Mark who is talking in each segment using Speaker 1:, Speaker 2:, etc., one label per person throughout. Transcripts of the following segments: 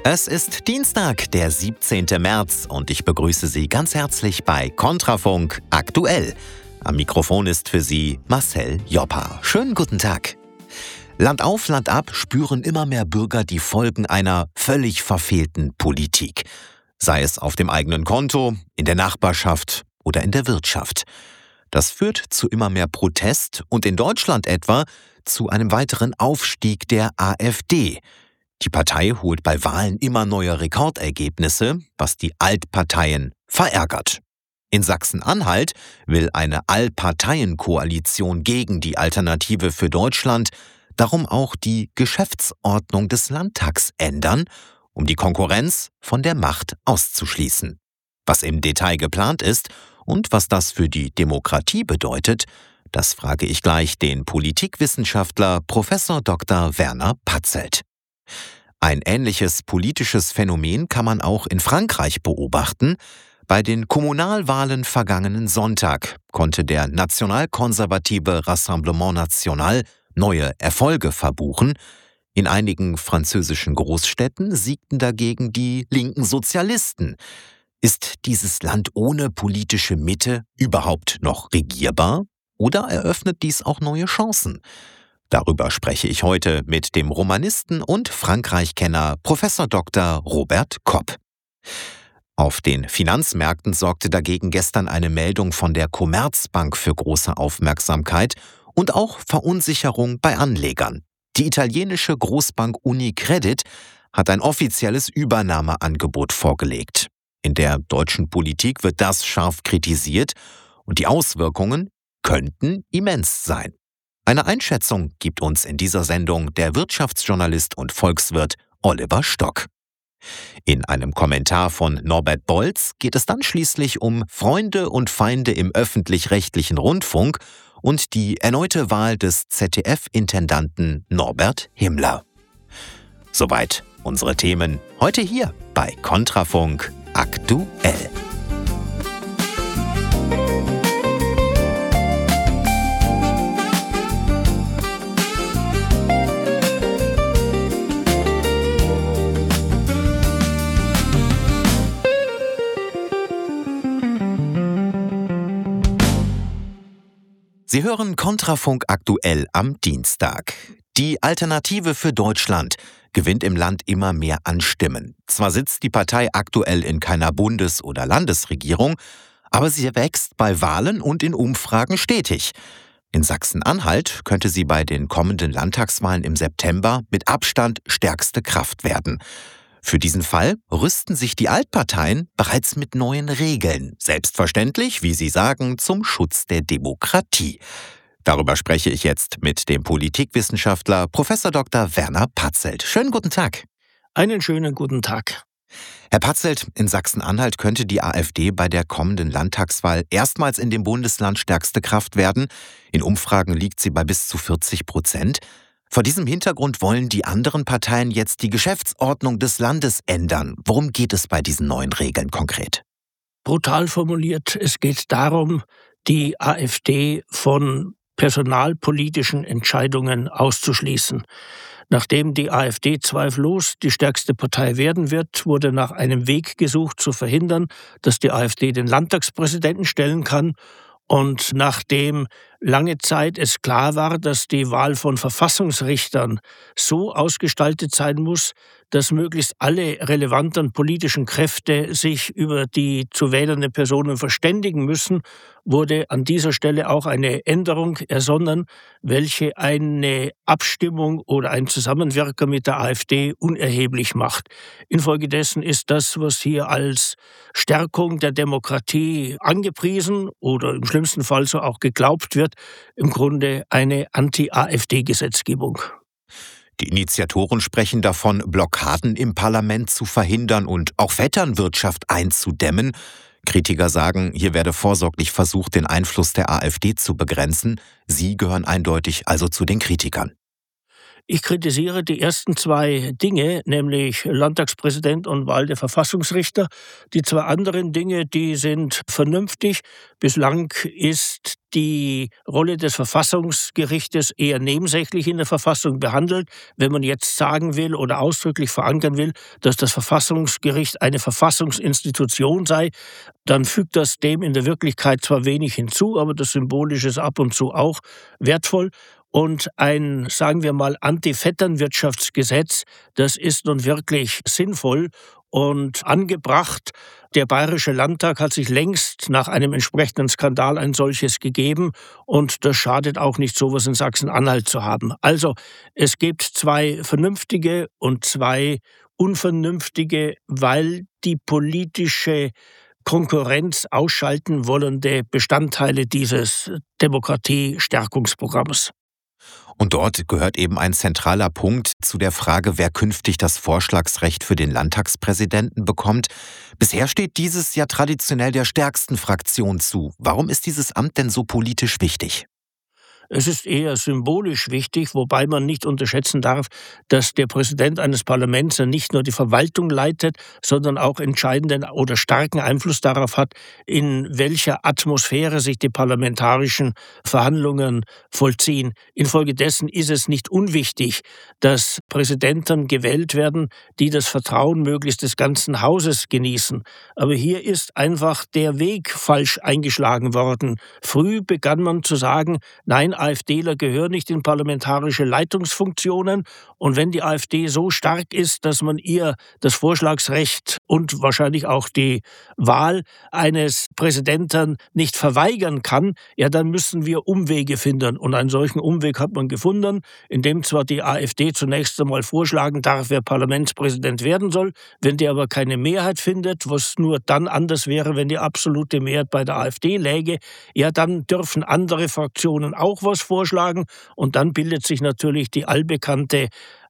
Speaker 1: Es ist Dienstag, der 17. März und ich begrüße Sie ganz herzlich bei Kontrafunk aktuell. Am Mikrofon ist für Sie Marcel Joppa. Schönen guten Tag. Land auf, Land ab spüren immer mehr Bürger die Folgen einer völlig verfehlten Politik. Sei es auf dem eigenen Konto, in der Nachbarschaft oder in der Wirtschaft. Das führt zu immer mehr Protest und in Deutschland etwa zu einem weiteren Aufstieg der AfD. Die Partei holt bei Wahlen immer neue Rekordergebnisse, was die Altparteien verärgert. In Sachsen-Anhalt will eine Allparteienkoalition gegen die Alternative für Deutschland darum auch die Geschäftsordnung des Landtags ändern, um die Konkurrenz von der Macht auszuschließen. Was im Detail geplant ist und was das für die Demokratie bedeutet, das frage ich gleich den Politikwissenschaftler Prof. Dr. Werner Patzelt. Ein ähnliches politisches Phänomen kann man auch in Frankreich beobachten. Bei den Kommunalwahlen vergangenen Sonntag konnte der nationalkonservative Rassemblement National neue Erfolge verbuchen. In einigen französischen Großstädten siegten dagegen die linken Sozialisten. Ist dieses Land ohne politische Mitte überhaupt noch regierbar? Oder eröffnet dies auch neue Chancen? Darüber spreche ich heute mit dem Romanisten und Frankreich-Kenner Prof. Dr. Robert Kopp. Auf den Finanzmärkten sorgte dagegen gestern eine Meldung von der Commerzbank für große Aufmerksamkeit und auch Verunsicherung bei Anlegern. Die italienische Großbank Unicredit hat ein offizielles Übernahmeangebot vorgelegt. In der deutschen Politik wird das scharf kritisiert und die Auswirkungen könnten immens sein. Eine Einschätzung gibt uns in dieser Sendung der Wirtschaftsjournalist und Volkswirt Oliver Stock. In einem Kommentar von Norbert Bolz geht es dann schließlich um Freunde und Feinde im öffentlich-rechtlichen Rundfunk und die erneute Wahl des ZDF-Intendanten Norbert Himmler. Soweit unsere Themen heute hier bei Kontrafunk aktuell. Sie hören Kontrafunk aktuell am Dienstag. Die Alternative für Deutschland gewinnt im Land immer mehr an Stimmen. Zwar sitzt die Partei aktuell in keiner Bundes- oder Landesregierung, aber sie wächst bei Wahlen und in Umfragen stetig. In Sachsen-Anhalt könnte sie bei den kommenden Landtagswahlen im September mit Abstand stärkste Kraft werden. Für diesen Fall rüsten sich die Altparteien bereits mit neuen Regeln. Selbstverständlich, wie sie sagen, zum Schutz der Demokratie. Darüber spreche ich jetzt mit dem Politikwissenschaftler Prof. Dr. Werner Patzelt. Schönen guten Tag.
Speaker 2: Einen schönen guten Tag.
Speaker 1: Herr Patzelt, in Sachsen-Anhalt könnte die AfD bei der kommenden Landtagswahl erstmals in dem Bundesland stärkste Kraft werden. In Umfragen liegt sie bei bis zu 40%. Vor diesem Hintergrund wollen die anderen Parteien jetzt die Geschäftsordnung des Landes ändern. Worum geht es bei diesen neuen Regeln konkret?
Speaker 2: Brutal formuliert, es geht darum, die AfD von personalpolitischen Entscheidungen auszuschließen. Nachdem die AfD zweifellos die stärkste Partei werden wird, wurde nach einem Weg gesucht, zu verhindern, dass die AfD den Landtagspräsidenten stellen kann. Und nachdem lange Zeit es klar war, dass die Wahl von Verfassungsrichtern so ausgestaltet sein muss, dass möglichst alle relevanten politischen Kräfte sich über die zu wählende Personen verständigen müssen, wurde an dieser Stelle auch eine Änderung ersonnen, welche eine Abstimmung oder ein Zusammenwirken mit der AfD unerheblich macht. Infolgedessen ist das, was hier als Stärkung der Demokratie angepriesen oder im schlimmsten Fall so auch geglaubt wird, im Grunde eine Anti-AfD-Gesetzgebung.
Speaker 1: Die Initiatoren sprechen davon, Blockaden im Parlament zu verhindern und auch Vetternwirtschaft einzudämmen. Kritiker sagen, hier werde vorsorglich versucht, den Einfluss der AfD zu begrenzen. Sie gehören eindeutig also zu den Kritikern.
Speaker 2: Ich kritisiere die ersten zwei Dinge, nämlich Landtagspräsident und Wahl der Verfassungsrichter. Die zwei anderen Dinge, die sind vernünftig. Bislang ist die Rolle des Verfassungsgerichtes eher nebensächlich in der Verfassung behandelt. Wenn man jetzt sagen will oder ausdrücklich verankern will, dass das Verfassungsgericht eine Verfassungsinstitution sei, dann fügt das dem in der Wirklichkeit zwar wenig hinzu, aber das Symbolische ist ab und zu auch wertvoll. Und ein, sagen wir mal, Anti-Vetternwirtschaftsgesetz, das ist nun wirklich sinnvoll und angebracht. Der Bayerische Landtag hat sich längst nach einem entsprechenden Skandal ein solches gegeben und das schadet auch nicht, sowas in Sachsen-Anhalt zu haben. Also es gibt zwei vernünftige und zwei unvernünftige, weil die politische Konkurrenz ausschalten wollende Bestandteile dieses Demokratiestärkungsprogramms.
Speaker 1: Und dort gehört eben ein zentraler Punkt zu der Frage, wer künftig das Vorschlagsrecht für den Landtagspräsidenten bekommt. Bisher steht dieses ja traditionell der stärksten Fraktion zu. Warum ist dieses Amt denn so politisch wichtig?
Speaker 2: Es ist eher symbolisch wichtig, wobei man nicht unterschätzen darf, dass der Präsident eines Parlaments ja nicht nur die Verwaltung leitet, sondern auch entscheidenden oder starken Einfluss darauf hat, in welcher Atmosphäre sich die parlamentarischen Verhandlungen vollziehen. Infolgedessen ist es nicht unwichtig, dass Präsidenten gewählt werden, die das Vertrauen möglichst des ganzen Hauses genießen. Aber hier ist einfach der Weg falsch eingeschlagen worden. Früh begann man zu sagen, nein, AfDler gehören nicht in parlamentarische Leitungsfunktionen. Und wenn die AfD so stark ist, dass man ihr das Vorschlagsrecht und wahrscheinlich auch die Wahl eines Präsidenten nicht verweigern kann, ja, dann müssen wir Umwege finden. Und einen solchen Umweg hat man gefunden, indem zwar die AfD zunächst einmal vorschlagen darf, wer Parlamentspräsident werden soll, wenn der aber keine Mehrheit findet, was nur dann anders wäre, wenn die absolute Mehrheit bei der AfD läge, ja, dann dürfen andere Fraktionen auch was vorschlagen und dann bildet sich natürlich die allbekannte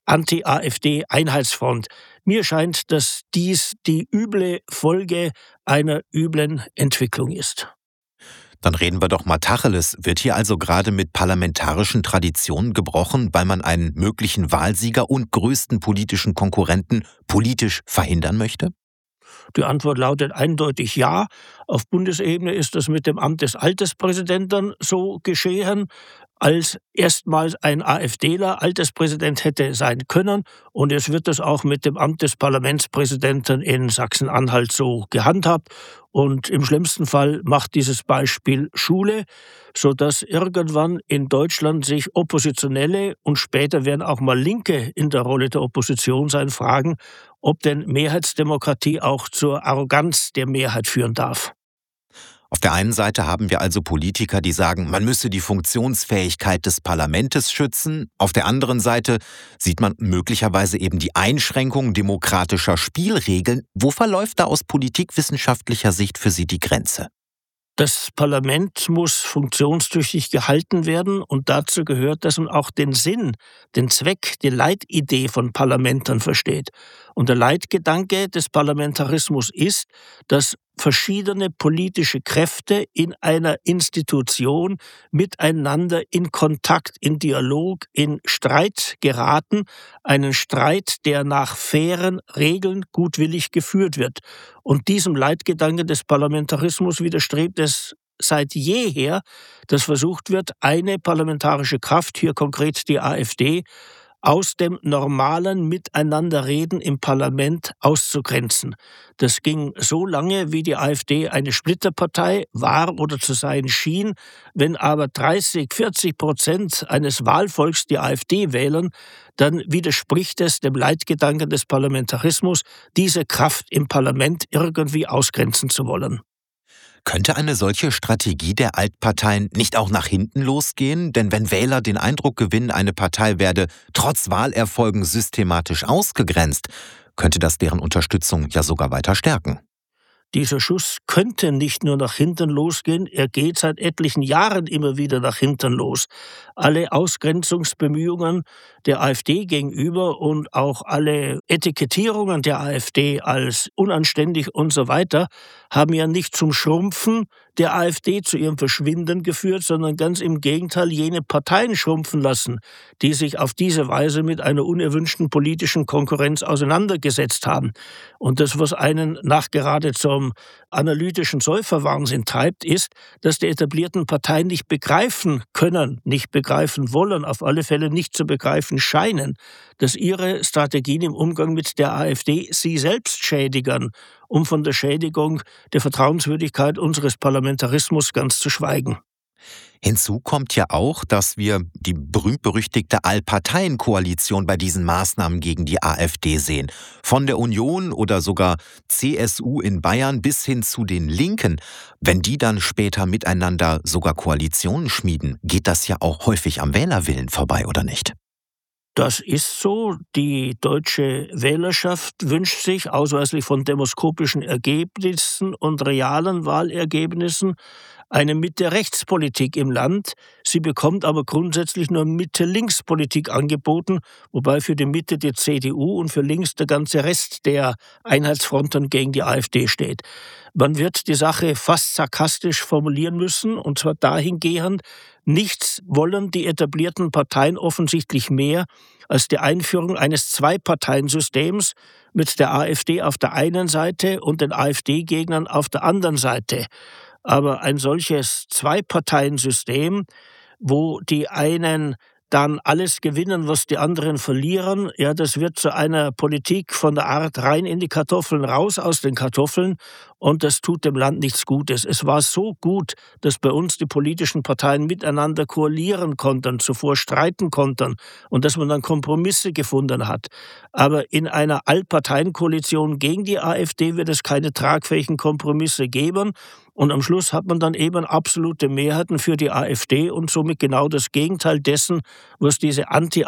Speaker 2: Anti-AfD-Einheitsfront. Mir scheint, dass dies die üble Folge einer üblen Entwicklung ist.
Speaker 1: Dann reden wir doch mal Tacheles. Wird hier also gerade mit parlamentarischen Traditionen gebrochen, weil man einen möglichen Wahlsieger und größten politischen Konkurrenten politisch verhindern möchte?
Speaker 2: Die Antwort lautet eindeutig ja. Auf Bundesebene ist das mit dem Amt des Alterspräsidenten so geschehen, als erstmals ein AfDler Alterspräsident hätte sein können. Und es wird das auch mit dem Amt des Parlamentspräsidenten in Sachsen-Anhalt so gehandhabt. Und im schlimmsten Fall macht dieses Beispiel Schule, sodass irgendwann in Deutschland sich Oppositionelle und später werden auch mal Linke in der Rolle der Opposition sein, fragen, ob denn Mehrheitsdemokratie auch zur Arroganz der Mehrheit führen darf.
Speaker 1: Auf der einen Seite haben wir also Politiker, die sagen, man müsse die Funktionsfähigkeit des Parlaments schützen. Auf der anderen Seite sieht man möglicherweise eben die Einschränkung demokratischer Spielregeln. Wo verläuft da aus politikwissenschaftlicher Sicht für Sie die Grenze?
Speaker 2: Das Parlament muss funktionstüchtig gehalten werden und dazu gehört, dass man auch den Sinn, den Zweck, die Leitidee von Parlamentern versteht. Und der Leitgedanke des Parlamentarismus ist, dass verschiedene politische Kräfte in einer Institution miteinander in Kontakt, in Dialog, in Streit geraten, einen Streit, der nach fairen Regeln gutwillig geführt wird. Und diesem Leitgedanken des Parlamentarismus widerstrebt es seit jeher, dass versucht wird, eine parlamentarische Kraft, hier konkret die AfD, aus dem normalen Miteinanderreden im Parlament auszugrenzen. Das ging so lange, wie die AfD eine Splitterpartei war oder zu sein schien. Wenn aber 30-40% eines Wahlvolks die AfD wählen, dann widerspricht es dem Leitgedanken des Parlamentarismus, diese Kraft im Parlament irgendwie ausgrenzen zu wollen.
Speaker 1: Könnte eine solche Strategie der Altparteien nicht auch nach hinten losgehen? Denn wenn Wähler den Eindruck gewinnen, eine Partei werde trotz Wahlerfolgen systematisch ausgegrenzt, könnte das deren Unterstützung ja sogar weiter stärken.
Speaker 2: Dieser Schuss könnte nicht nur nach hinten losgehen, er geht seit etlichen Jahren immer wieder nach hinten los. Alle Ausgrenzungsbemühungen der AfD gegenüber und auch alle Etikettierungen der AfD als unanständig und so weiter haben ja nicht zum Schrumpfen der AfD zu ihrem Verschwinden geführt, sondern ganz im Gegenteil jene Parteien schrumpfen lassen, die sich auf diese Weise mit einer unerwünschten politischen Konkurrenz auseinandergesetzt haben. Und das, was einen nachgerade zum analytischen Säuferwahnsinn treibt, ist, dass die etablierten Parteien nicht begreifen können, nicht begreifen wollen, auf alle Fälle nicht zu begreifen scheinen, dass ihre Strategien im Umgang mit der AfD sie selbst schädigen, um von der Schädigung der Vertrauenswürdigkeit unseres Parlamentarismus ganz zu schweigen.
Speaker 1: Hinzu kommt ja auch, dass wir die berühmt-berüchtigte Allparteienkoalition bei diesen Maßnahmen gegen die AfD sehen. Von der Union oder sogar CSU in Bayern bis hin zu den Linken. Wenn die dann später miteinander sogar Koalitionen schmieden, geht das ja auch häufig am Wählerwillen vorbei, oder nicht?
Speaker 2: Das ist so. Die deutsche Wählerschaft wünscht sich, ausweislich von demoskopischen Ergebnissen und realen Wahlergebnissen, eine Mitte-Rechts-Politik im Land. Sie bekommt aber grundsätzlich nur Mitte-Links-Politik angeboten, wobei für die Mitte die CDU und für links der ganze Rest der Einheitsfronten gegen die AfD steht. Man wird die Sache fast sarkastisch formulieren müssen, und zwar dahingehend: Nichts wollen die etablierten Parteien offensichtlich mehr als die Einführung eines Zwei-Parteien-Systems mit der AfD auf der einen Seite und den AfD-Gegnern auf der anderen Seite. Aber ein solches Zwei-Parteien-System, wo die einen dann alles gewinnen, was die anderen verlieren, ja, das wird zu einer Politik von der Art rein in die Kartoffeln, raus aus den Kartoffeln, und das tut dem Land nichts Gutes. Es war so gut, dass bei uns die politischen Parteien miteinander koalieren konnten, zuvor streiten konnten und dass man dann Kompromisse gefunden hat. Aber in einer Allparteienkoalition gegen die AfD wird es keine tragfähigen Kompromisse geben. Und am Schluss hat man dann eben absolute Mehrheiten für die AfD und somit genau das Gegenteil dessen, was diese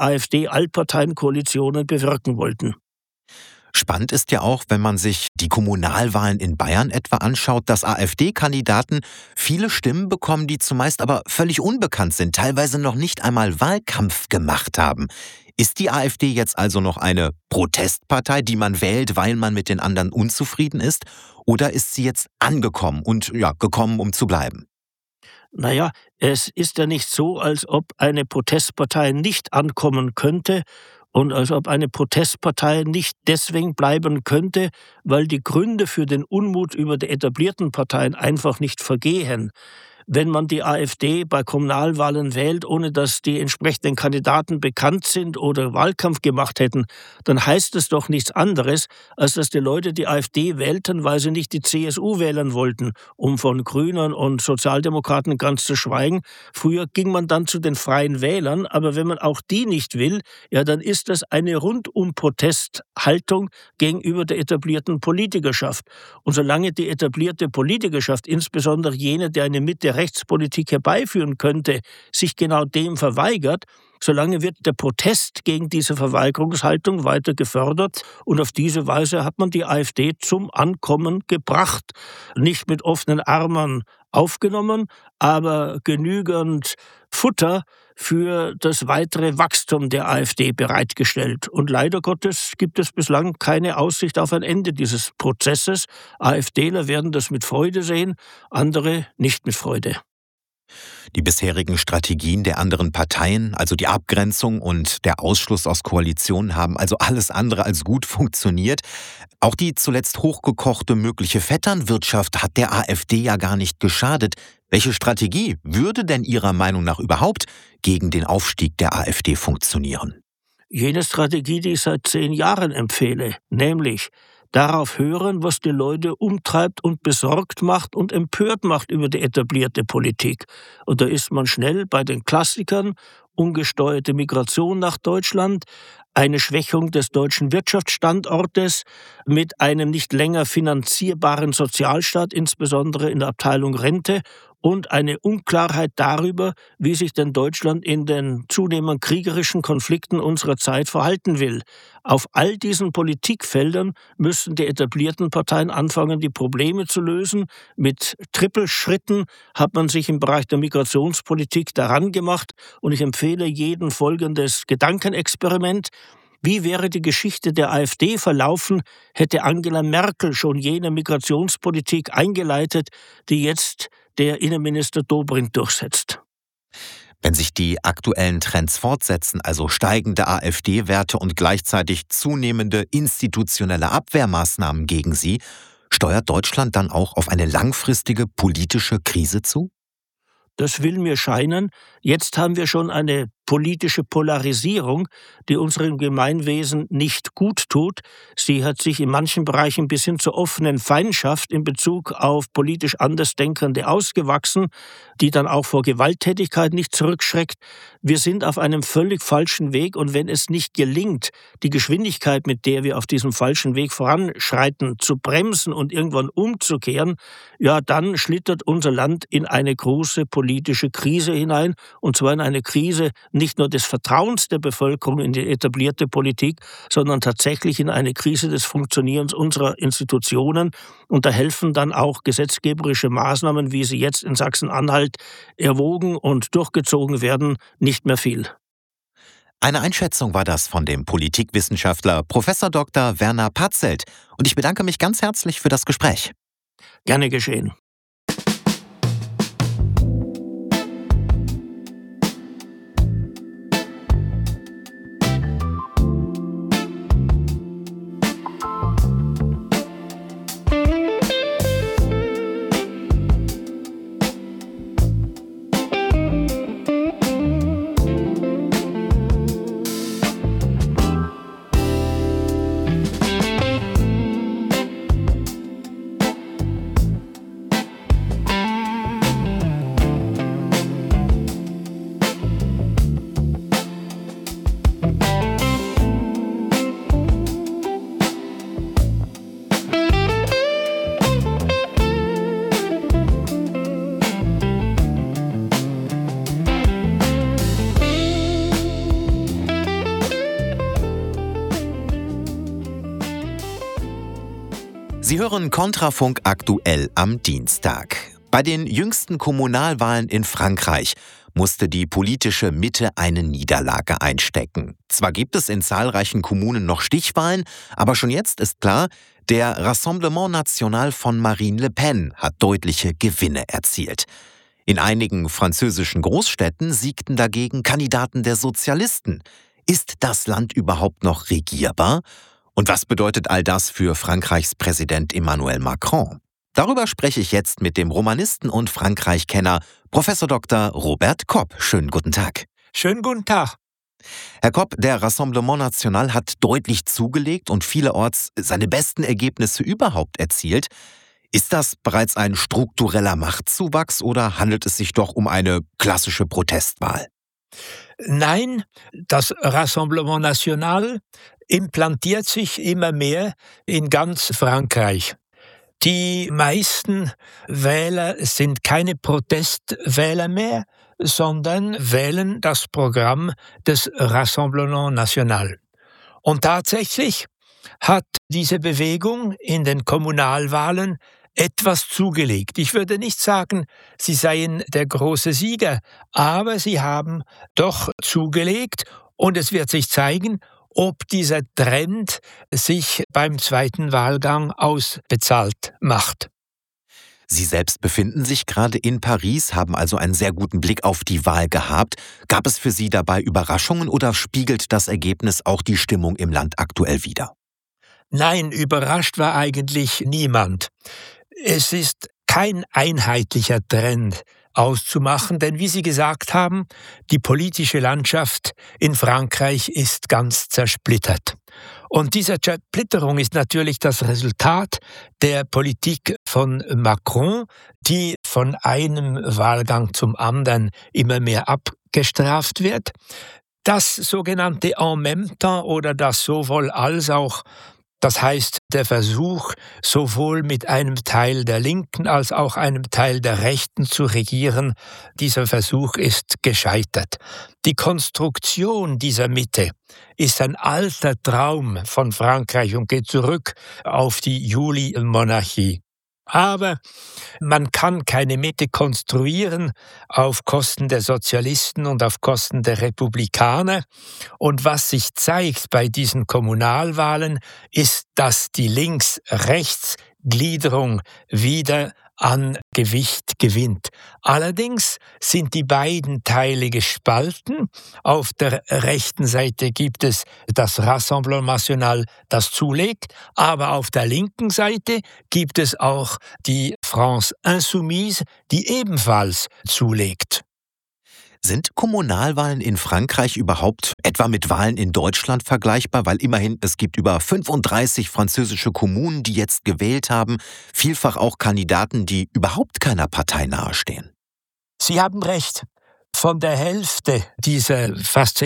Speaker 2: Anti-AfD-Allparteienkoalitionen bewirken wollten.
Speaker 1: Spannend ist ja auch, wenn man sich die Kommunalwahlen in Bayern etwa anschaut, dass AfD-Kandidaten viele Stimmen bekommen, die zumeist aber völlig unbekannt sind, teilweise noch nicht einmal Wahlkampf gemacht haben. Ist die AfD jetzt also noch eine Protestpartei, die man wählt, weil man mit den anderen unzufrieden ist? Oder ist sie jetzt angekommen und gekommen, um zu bleiben?
Speaker 2: Naja, es ist ja nicht so, als ob eine Protestpartei nicht ankommen könnte und als ob eine Protestpartei nicht deswegen bleiben könnte, weil die Gründe für den Unmut über die etablierten Parteien einfach nicht vergehen. Wenn man die AfD bei Kommunalwahlen wählt, ohne dass die entsprechenden Kandidaten bekannt sind oder Wahlkampf gemacht hätten, dann heißt es doch nichts anderes, als dass die Leute die AfD wählten, weil sie nicht die CSU wählen wollten, um von Grünen und Sozialdemokraten ganz zu schweigen. Früher ging man dann zu den Freien Wählern, aber wenn man auch die nicht will, ja, dann ist das eine Rundum-Protesthaltung gegenüber der etablierten Politikerschaft. Und solange die etablierte Politikerschaft, insbesondere jene, der eine Mitte-Rechts-Politik herbeiführen könnte, sich genau dem verweigert, solange wird der Protest gegen diese Verweigerungshaltung weiter gefördert, und auf diese Weise hat man die AfD zum Ankommen gebracht. Nicht mit offenen Armen aufgenommen, aber genügend Futter für das weitere Wachstum der AfD bereitgestellt. Und leider Gottes gibt es bislang keine Aussicht auf ein Ende dieses Prozesses. AfDler werden das mit Freude sehen, andere nicht mit Freude.
Speaker 1: Die bisherigen Strategien der anderen Parteien, also die Abgrenzung und der Ausschluss aus Koalitionen, haben also alles andere als gut funktioniert. Auch die zuletzt hochgekochte mögliche Vetternwirtschaft hat der AfD ja gar nicht geschadet. Welche Strategie würde denn Ihrer Meinung nach überhaupt gegen den Aufstieg der AfD funktionieren?
Speaker 2: Jene Strategie, die ich seit 10 Jahren empfehle, nämlich darauf hören, was die Leute umtreibt und besorgt macht und empört macht über die etablierte Politik. Und da ist man schnell bei den Klassikern: ungesteuerte Migration nach Deutschland, eine Schwächung des deutschen Wirtschaftsstandortes mit einem nicht länger finanzierbaren Sozialstaat, insbesondere in der Abteilung Rente, und eine Unklarheit darüber, wie sich denn Deutschland in den zunehmend kriegerischen Konflikten unserer Zeit verhalten will. Auf all diesen Politikfeldern müssen die etablierten Parteien anfangen, die Probleme zu lösen. Mit Trippelschritten hat man sich im Bereich der Migrationspolitik daran gemacht, und ich empfehle jedem folgendes Gedankenexperiment: Wie wäre die Geschichte der AfD verlaufen, hätte Angela Merkel schon jene Migrationspolitik eingeleitet, die jetzt der Innenminister Dobrindt durchsetzt.
Speaker 1: Wenn sich die aktuellen Trends fortsetzen, also steigende AfD-Werte und gleichzeitig zunehmende institutionelle Abwehrmaßnahmen gegen sie, steuert Deutschland dann auch auf eine langfristige politische Krise zu?
Speaker 2: Das will mir scheinen. Jetzt haben wir schon eine politische Polarisierung, die unserem Gemeinwesen nicht gut tut. Sie hat sich in manchen Bereichen bis hin zur offenen Feindschaft in Bezug auf politisch Andersdenkende ausgewachsen, die dann auch vor Gewalttätigkeit nicht zurückschreckt. Wir sind auf einem völlig falschen Weg, und wenn es nicht gelingt, die Geschwindigkeit, mit der wir auf diesem falschen Weg voranschreiten, zu bremsen und irgendwann umzukehren, ja, dann schlittert unser Land in eine große politische Krise hinein, und zwar in eine Krise nicht nur des Vertrauens der Bevölkerung in die etablierte Politik, sondern tatsächlich in eine Krise des Funktionierens unserer Institutionen. Und da helfen dann auch gesetzgeberische Maßnahmen, wie sie jetzt in Sachsen-Anhalt erwogen und durchgezogen werden, nicht mehr viel.
Speaker 1: Eine Einschätzung war das von dem Politikwissenschaftler Prof. Dr. Werner Patzelt. Und ich bedanke mich ganz herzlich für das Gespräch.
Speaker 2: Gerne geschehen.
Speaker 1: Sie hören Kontrafunk aktuell am Dienstag. Bei den jüngsten Kommunalwahlen in Frankreich musste die politische Mitte eine Niederlage einstecken. Zwar gibt es in zahlreichen Kommunen noch Stichwahlen, aber schon jetzt ist klar, der Rassemblement National von Marine Le Pen hat deutliche Gewinne erzielt. In einigen französischen Großstädten siegten dagegen Kandidaten der Sozialisten. Ist das Land überhaupt noch regierbar? Und was bedeutet all das für Frankreichs Präsident Emmanuel Macron? Darüber spreche ich jetzt mit dem Romanisten und Frankreich-Kenner Prof. Dr. Robert Kopp. Schönen guten Tag.
Speaker 3: Schönen guten Tag.
Speaker 1: Herr Kopp, der Rassemblement National hat deutlich zugelegt und vielerorts seine besten Ergebnisse überhaupt erzielt. Ist das bereits ein struktureller Machtzuwachs oder handelt es sich doch um eine klassische Protestwahl?
Speaker 3: Nein, das Rassemblement National implantiert sich immer mehr in ganz Frankreich. Die meisten Wähler sind keine Protestwähler mehr, sondern wählen das Programm des Rassemblement National. Und tatsächlich hat diese Bewegung in den Kommunalwahlen etwas zugelegt. Ich würde nicht sagen, sie seien der große Sieger, aber sie haben doch zugelegt, und es wird sich zeigen, ob dieser Trend sich beim zweiten Wahlgang ausbezahlt macht.
Speaker 1: Sie selbst befinden sich gerade in Paris, haben also einen sehr guten Blick auf die Wahl gehabt. Gab es für Sie dabei Überraschungen oder spiegelt das Ergebnis auch die Stimmung im Land aktuell wider?
Speaker 3: Nein, überrascht war eigentlich niemand. Es ist kein einheitlicher Trend auszumachen, denn wie Sie gesagt haben, die politische Landschaft in Frankreich ist ganz zersplittert. Und diese Zersplitterung ist natürlich das Resultat der Politik von Macron, die von einem Wahlgang zum anderen immer mehr abgestraft wird. Das sogenannte En même temps oder das sowohl als auch, das heißt, der Versuch, sowohl mit einem Teil der Linken als auch einem Teil der Rechten zu regieren, dieser Versuch ist gescheitert. Die Konstruktion dieser Mitte ist ein alter Traum von Frankreich und geht zurück auf die Julimonarchie. Aber man kann keine Mitte konstruieren auf Kosten der Sozialisten und auf Kosten der Republikaner. Und was sich zeigt bei diesen Kommunalwahlen, ist, dass die Links-Rechts-Gliederung wieder an Gewicht gewinnt. Allerdings sind die beiden Teile gespalten. Auf der rechten Seite gibt es das Rassemblement National, das zulegt, aber auf der linken Seite gibt es auch die France Insoumise, die ebenfalls zulegt.
Speaker 1: Sind Kommunalwahlen in Frankreich überhaupt etwa mit Wahlen in Deutschland vergleichbar? Weil immerhin, es gibt über 35 französische Kommunen, die jetzt gewählt haben, vielfach auch Kandidaten, die überhaupt keiner Partei nahestehen.
Speaker 3: Sie haben recht. Von der Hälfte dieser fast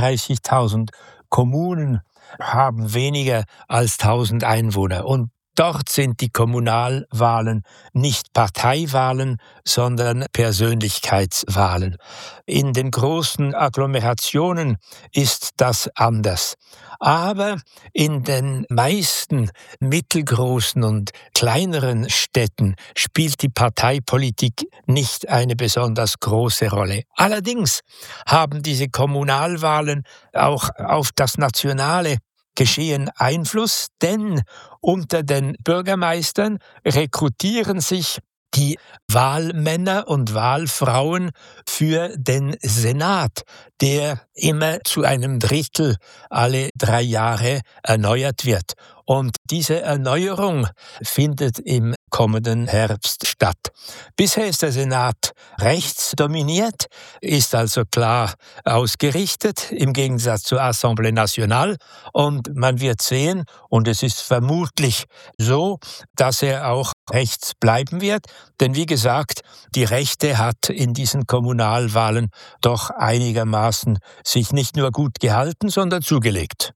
Speaker 3: 36.000 Kommunen haben weniger als 1.000 Einwohner. Und dort sind die Kommunalwahlen nicht Parteiwahlen, sondern Persönlichkeitswahlen. In den großen Agglomerationen ist das anders. Aber in den meisten mittelgroßen und kleineren Städten spielt die Parteipolitik nicht eine besonders große Rolle. Allerdings haben diese Kommunalwahlen auch auf das nationale Geschehen Einfluss, denn unter den Bürgermeistern rekrutieren sich die Wahlmänner und Wahlfrauen für den Senat, der immer zu einem Drittel alle 3 Jahre erneuert wird. Und diese Erneuerung findet im kommenden Herbst statt. Bisher ist der Senat rechtsdominiert, ist also klar ausgerichtet, im Gegensatz zur Assemblée Nationale. Und man wird sehen, und es ist vermutlich so, dass er auch rechts bleiben wird. Denn wie gesagt, die Rechte hat in diesen Kommunalwahlen doch einigermaßen sich nicht nur gut gehalten, sondern zugelegt.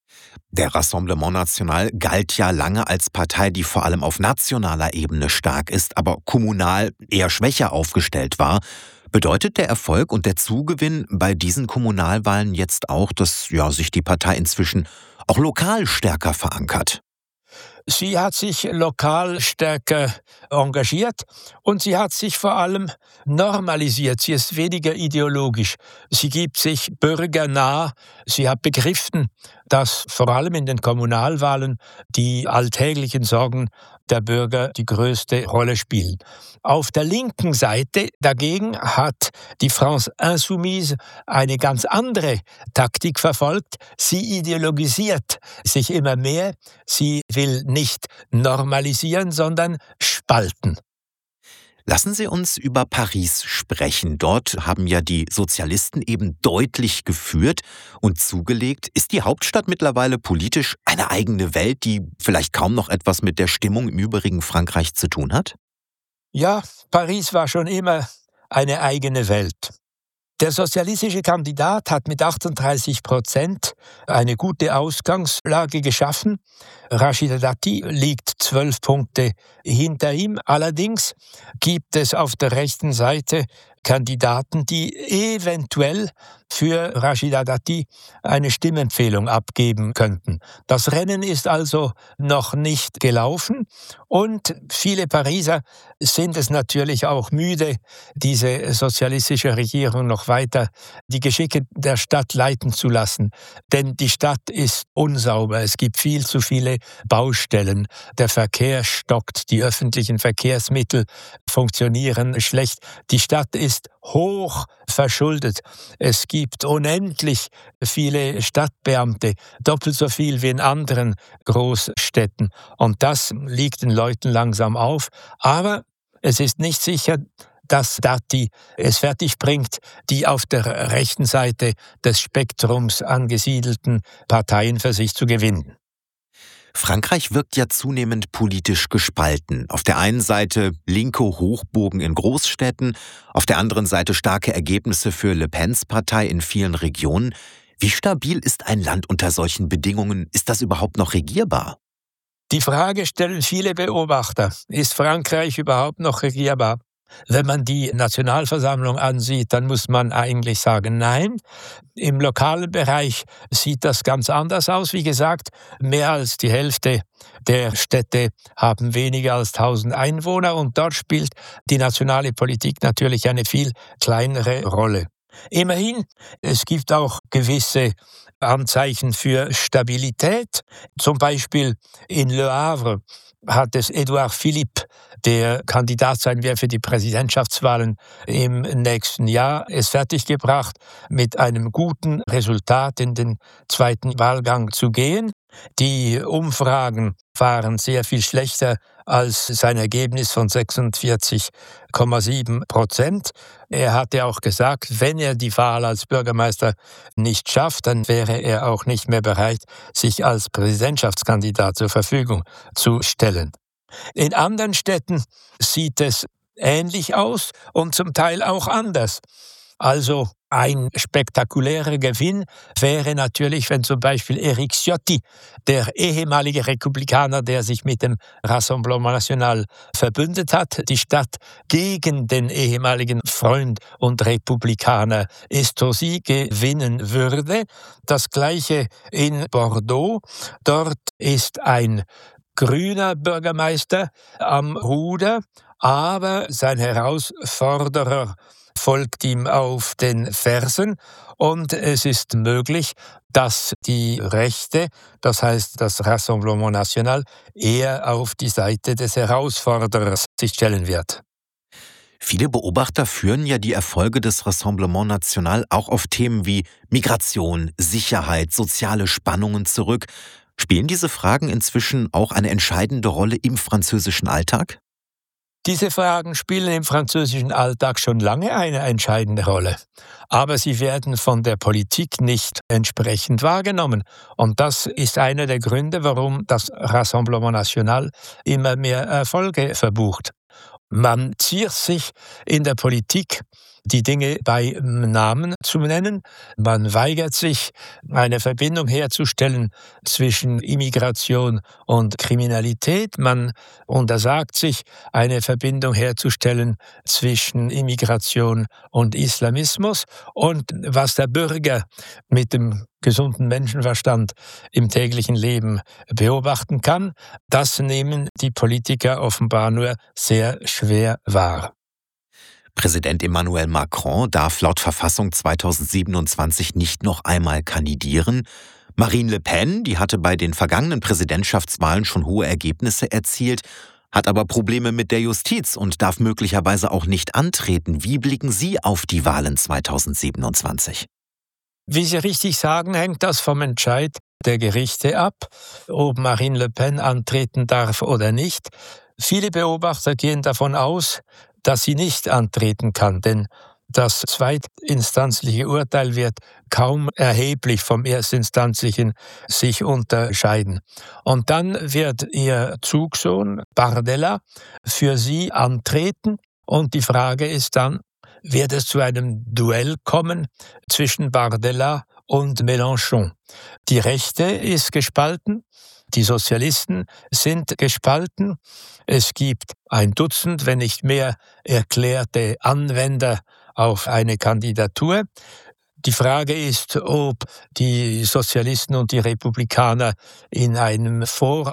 Speaker 1: Der Rassemblement National galt ja lange als Partei, die vor allem auf nationaler Ebene stark ist, aber kommunal eher schwächer aufgestellt war. Bedeutet der Erfolg und der Zugewinn bei diesen Kommunalwahlen jetzt auch, dass sich die Partei inzwischen auch lokal stärker verankert?
Speaker 3: Sie hat sich lokal stärker engagiert und sie hat sich vor allem normalisiert. Sie ist weniger ideologisch. Sie gibt sich bürgernah. Sie hat begriffen, dass vor allem in den Kommunalwahlen die alltäglichen Sorgen der Bürger die größte Rolle spielen. Auf der linken Seite dagegen hat die France Insoumise eine ganz andere Taktik verfolgt. Sie ideologisiert sich immer mehr. Sie will nicht normalisieren, sondern spalten.
Speaker 1: Lassen Sie uns über Paris sprechen. Dort haben ja die Sozialisten eben deutlich geführt und zugelegt. Ist die Hauptstadt mittlerweile politisch eine eigene Welt, die vielleicht kaum noch etwas mit der Stimmung im übrigen Frankreich zu tun hat?
Speaker 3: Ja, Paris war schon immer eine eigene Welt. Der sozialistische Kandidat hat mit 38% eine gute Ausgangslage geschaffen. Rachida Dati liegt 12 Punkte hinter ihm. Allerdings gibt es auf der rechten Seite Kandidaten, die eventuell für Rachida Dati eine Stimmempfehlung abgeben könnten. Das Rennen ist also noch nicht gelaufen und viele Pariser sind es natürlich auch müde, diese sozialistische Regierung noch weiter die Geschicke der Stadt leiten zu lassen. Denn die Stadt ist unsauber, es gibt viel zu viele Baustellen, der Verkehr stockt, die öffentlichen Verkehrsmittel funktionieren schlecht, die Stadt ist hoch verschuldet. Es gibt unendlich viele Stadtbeamte, doppelt so viel wie in anderen Großstädten. Und das liegt den Leuten langsam auf. Aber es ist nicht sicher, dass Dati es fertigbringt, die auf der rechten Seite des Spektrums angesiedelten Parteien für sich zu gewinnen.
Speaker 1: Frankreich wirkt ja zunehmend politisch gespalten. Auf der einen Seite linke Hochburgen in Großstädten, auf der anderen Seite starke Ergebnisse für Le Pens Partei in vielen Regionen. Wie stabil ist ein Land unter solchen Bedingungen? Ist das überhaupt noch regierbar?
Speaker 3: Die Frage stellen viele Beobachter. Ist Frankreich überhaupt noch regierbar? Wenn man die Nationalversammlung ansieht, dann muss man eigentlich sagen, nein. Im lokalen Bereich sieht das ganz anders aus. Wie gesagt, mehr als die Hälfte der Städte haben weniger als 1.000 Einwohner und dort spielt die nationale Politik natürlich eine viel kleinere Rolle. Immerhin, es gibt auch gewisse Anzeichen für Stabilität. Zum Beispiel in Le Havre hat es Edouard Philippe, der Kandidat sein wird für die Präsidentschaftswahlen im nächsten Jahr, es fertiggebracht, mit einem guten Resultat in den zweiten Wahlgang zu gehen. Die Umfragen waren sehr viel schlechter als sein Ergebnis von 46,7%. Er hatte auch gesagt, wenn er die Wahl als Bürgermeister nicht schafft, dann wäre er auch nicht mehr bereit, sich als Präsidentschaftskandidat zur Verfügung zu stellen. In anderen Städten sieht es ähnlich aus und zum Teil auch anders. Also ein spektakulärer Gewinn wäre natürlich, wenn zum Beispiel Éric Ciotti, der ehemalige Republikaner, der sich mit dem Rassemblement National verbündet hat, die Stadt gegen den ehemaligen Freund und Republikaner Estrosi gewinnen würde. Das Gleiche in Bordeaux. Dort ist ein grüner Bürgermeister am Ruder, aber sein Herausforderer folgt ihm auf den Fersen und es ist möglich, dass die Rechte, das heißt das Rassemblement National, eher auf die Seite des Herausforderers sich stellen wird.
Speaker 1: Viele Beobachter führen ja die Erfolge des Rassemblement National auch auf Themen wie Migration, Sicherheit, soziale Spannungen zurück. Spielen diese Fragen inzwischen auch eine entscheidende Rolle im französischen Alltag?
Speaker 3: Diese Fragen spielen im französischen Alltag schon lange eine entscheidende Rolle, aber sie werden von der Politik nicht entsprechend wahrgenommen. Und das ist einer der Gründe, warum das Rassemblement National immer mehr Erfolge verbucht. Man ziert sich in der Politik, die Dinge bei Namen zu nennen. Man weigert sich, eine Verbindung herzustellen zwischen Immigration und Kriminalität. Man untersagt sich, eine Verbindung herzustellen zwischen Immigration und Islamismus. Und was der Bürger mit dem gesunden Menschenverstand im täglichen Leben beobachten kann, das nehmen die Politiker offenbar nur sehr schwer wahr.
Speaker 1: Präsident Emmanuel Macron darf laut Verfassung 2027 nicht noch einmal kandidieren. Marine Le Pen, die hatte bei den vergangenen Präsidentschaftswahlen schon hohe Ergebnisse erzielt, hat aber Probleme mit der Justiz und darf möglicherweise auch nicht antreten. Wie blicken Sie auf die Wahlen 2027?
Speaker 3: Wie Sie richtig sagen, hängt das vom Entscheid der Gerichte ab, ob Marine Le Pen antreten darf oder nicht. Viele Beobachter gehen davon aus, dass sie nicht antreten kann, denn das zweitinstanzliche Urteil wird kaum erheblich vom erstinstanzlichen sich unterscheiden. Und dann wird ihr Zugsohn Bardella für sie antreten und die Frage ist dann, wird es zu einem Duell kommen zwischen Bardella und Mélenchon? Die Rechte ist gespalten, die Sozialisten sind gespalten. Es gibt ein Dutzend, wenn nicht mehr, erklärte Anwender auf eine Kandidatur. Die Frage ist, ob die Sozialisten und die Republikaner in einem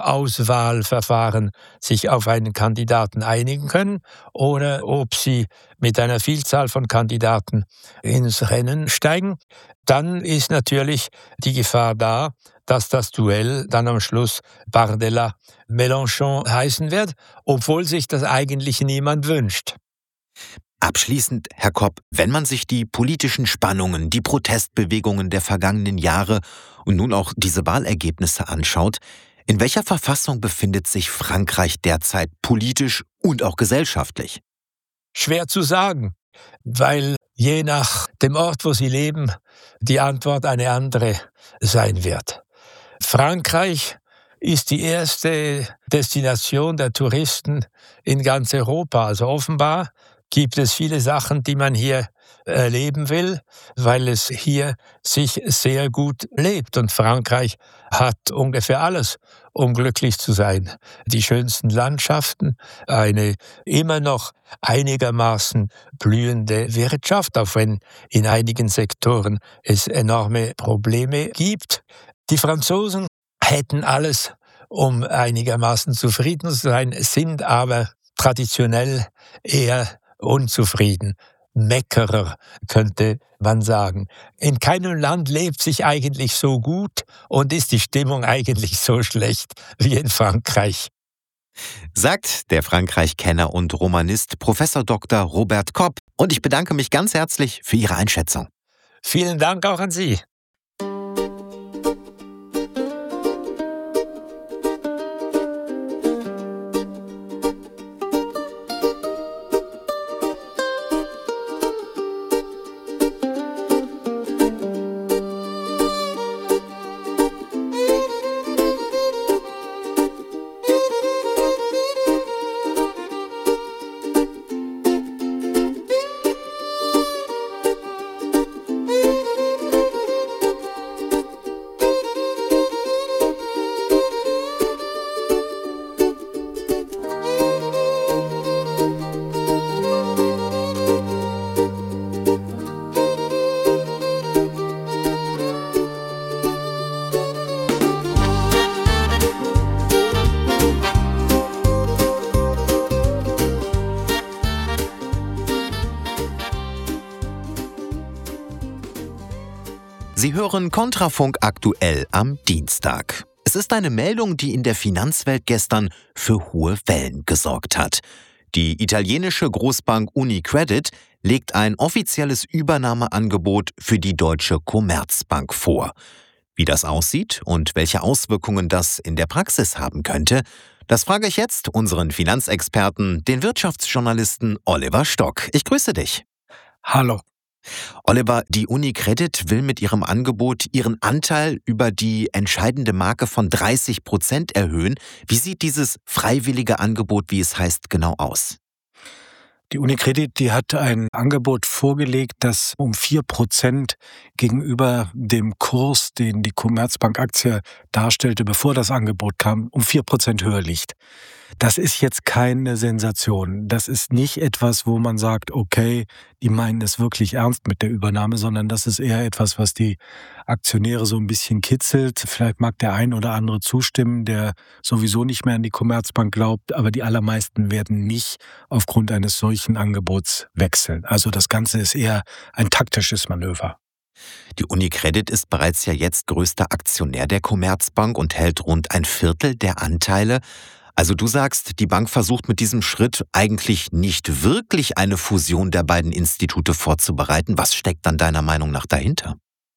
Speaker 3: Vorauswahlverfahren sich auf einen Kandidaten einigen können oder ob sie mit einer Vielzahl von Kandidaten ins Rennen steigen. Dann ist natürlich die Gefahr da, dass das Duell dann am Schluss Bardella-Mélenchon heißen wird, obwohl sich das eigentlich niemand wünscht.
Speaker 1: Abschließend, Herr Kopp, wenn man sich die politischen Spannungen, die Protestbewegungen der vergangenen Jahre und nun auch diese Wahlergebnisse anschaut, in welcher Verfassung befindet sich Frankreich derzeit politisch und auch gesellschaftlich?
Speaker 3: Schwer zu sagen, weil je nach dem Ort, wo Sie leben, die Antwort eine andere sein wird. Frankreich ist die erste Destination der Touristen in ganz Europa. Also offenbar gibt es viele Sachen, die man hier erleben will, weil es hier sich sehr gut lebt. Und Frankreich hat ungefähr alles, um glücklich zu sein. Die schönsten Landschaften, eine immer noch einigermaßen blühende Wirtschaft, auch wenn in einigen Sektoren es enorme Probleme gibt. Die Franzosen hätten alles, um einigermaßen zufrieden zu sein, sind aber traditionell eher unzufrieden. Meckerer, könnte man sagen. In keinem Land lebt sich eigentlich so gut und ist die Stimmung eigentlich so schlecht wie in Frankreich.
Speaker 1: Sagt der Frankreich-Kenner und Romanist Professor Dr. Robert Kopp. Und ich bedanke mich ganz herzlich für Ihre Einschätzung.
Speaker 3: Vielen Dank auch an Sie.
Speaker 1: Sie hören Kontrafunk aktuell am Dienstag. Es ist eine Meldung, die in der Finanzwelt gestern für hohe Wellen gesorgt hat. Die italienische Großbank UniCredit legt ein offizielles Übernahmeangebot für die Deutsche Commerzbank vor. Wie das aussieht und welche Auswirkungen das in der Praxis haben könnte, das frage ich jetzt unseren Finanzexperten, den Wirtschaftsjournalisten Oliver Stock. Ich grüße dich.
Speaker 2: Hallo.
Speaker 1: Oliver, die UniCredit will mit ihrem Angebot ihren Anteil über die entscheidende Marke von 30% erhöhen. Wie sieht dieses freiwillige Angebot, wie es heißt, genau aus?
Speaker 4: Die UniCredit, die hat ein Angebot vorgelegt, das um 4% gegenüber dem Kurs, den die Commerzbank-Aktie darstellte, bevor das Angebot kam, um 4% höher liegt. Das ist jetzt keine Sensation. Das ist nicht etwas, wo man sagt, okay, die meinen es wirklich ernst mit der Übernahme, sondern das ist eher etwas, was die Aktionäre so ein bisschen kitzelt. Vielleicht mag der ein oder andere zustimmen, der sowieso nicht mehr an die Commerzbank glaubt, aber die allermeisten werden nicht aufgrund eines solchen Angebots wechseln. Also das Ganze ist eher ein taktisches Manöver.
Speaker 1: Die UniCredit ist bereits ja jetzt größter Aktionär der Commerzbank und hält rund 1/4 der Anteile. Also du sagst, die Bank versucht mit diesem Schritt eigentlich nicht wirklich eine Fusion der beiden Institute vorzubereiten. Was steckt dann deiner Meinung nach dahinter?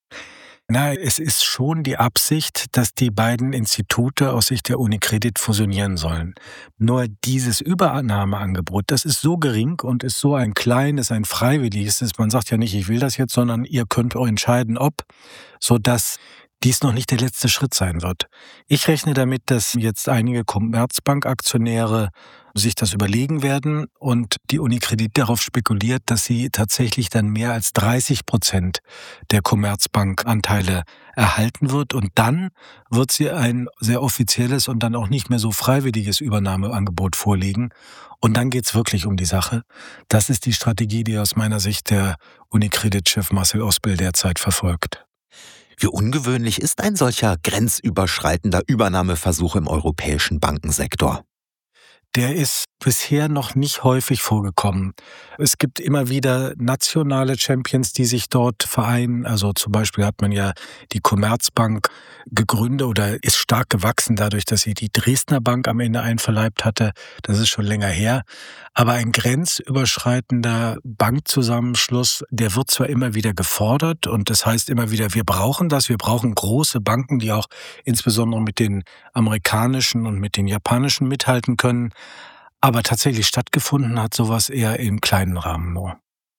Speaker 4: Na, es ist schon die Absicht, dass die beiden Institute aus Sicht der UniCredit fusionieren sollen. Nur dieses Übernahmeangebot, das ist so gering und ist so ein kleines, ein freiwilliges. Man sagt ja nicht, ich will das jetzt, sondern ihr könnt euch entscheiden, ob, sodass dies noch nicht der letzte Schritt sein wird. Ich rechne damit, dass jetzt einige Commerzbank-Aktionäre sich das überlegen werden und die UniCredit darauf spekuliert, dass sie tatsächlich dann mehr als 30% der Commerzbank-Anteile erhalten wird. Und dann wird sie ein sehr offizielles und dann auch nicht mehr so freiwilliges Übernahmeangebot vorlegen. Und dann geht's wirklich um die Sache. Das ist die Strategie, die aus meiner Sicht der UniCredit-Chef Marcel Ospel derzeit verfolgt.
Speaker 1: Wie ungewöhnlich ist ein solcher grenzüberschreitender Übernahmeversuch im europäischen Bankensektor?
Speaker 4: Der ist bisher noch nicht häufig vorgekommen. Es gibt immer wieder nationale Champions, die sich dort vereinen. Also zum Beispiel hat man ja die Commerzbank gegründet oder ist stark gewachsen dadurch, dass sie die Dresdner Bank am Ende einverleibt hatte. Das ist schon länger her. Aber ein grenzüberschreitender Bankzusammenschluss, der wird zwar immer wieder gefordert und das heißt immer wieder, wir brauchen das. Wir brauchen große Banken, die auch insbesondere mit den amerikanischen und mit den japanischen mithalten können. Aber tatsächlich stattgefunden hat sowas eher im kleinen Rahmen nur.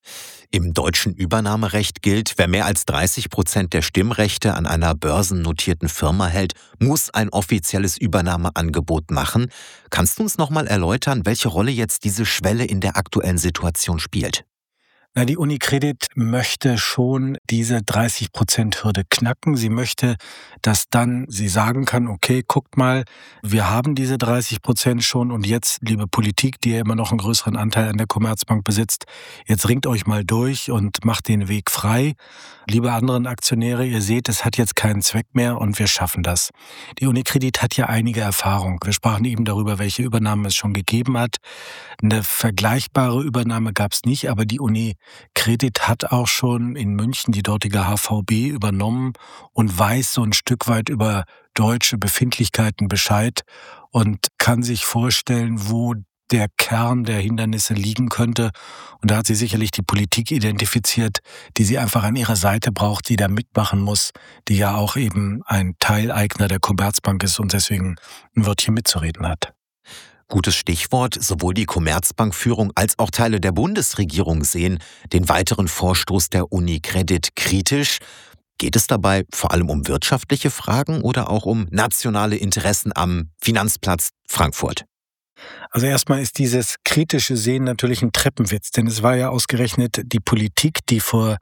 Speaker 1: Im deutschen Übernahmerecht gilt, wer mehr als 30% der Stimmrechte an einer börsennotierten Firma hält, muss ein offizielles Übernahmeangebot machen. Kannst du uns nochmal erläutern, welche Rolle jetzt diese Schwelle in der aktuellen Situation spielt?
Speaker 4: Na, die UniCredit möchte schon diese 30%-Hürde knacken. Sie möchte, dass dann sie sagen kann, okay, guckt mal, wir haben diese 30% schon und jetzt, liebe Politik, die ja immer noch einen größeren Anteil an der Commerzbank besitzt, jetzt ringt euch mal durch und macht den Weg frei. Liebe anderen Aktionäre, ihr seht, es hat jetzt keinen Zweck mehr und wir schaffen das. Die UniCredit hat ja einige Erfahrung. Wir sprachen eben darüber, welche Übernahmen es schon gegeben hat. Eine vergleichbare Übernahme gab es nicht, aber die UniCredit UniCredit hat auch schon in München die dortige HVB übernommen und weiß so ein Stück weit über deutsche Befindlichkeiten Bescheid und kann sich vorstellen, wo der Kern der Hindernisse liegen könnte. Und da hat sie sicherlich die Politik identifiziert, die sie einfach an ihrer Seite braucht, die da mitmachen muss, die ja auch eben ein Teileigner der Commerzbank ist und deswegen ein Wörtchen mitzureden hat.
Speaker 1: Gutes Stichwort, sowohl die Commerzbankführung als auch Teile der Bundesregierung sehen den weiteren Vorstoß der UniCredit kritisch. Geht es dabei vor allem um wirtschaftliche Fragen oder auch um nationale Interessen am Finanzplatz Frankfurt?
Speaker 4: Also erstmal ist dieses kritische Sehen natürlich ein Treppenwitz, denn es war ja ausgerechnet die Politik, die vor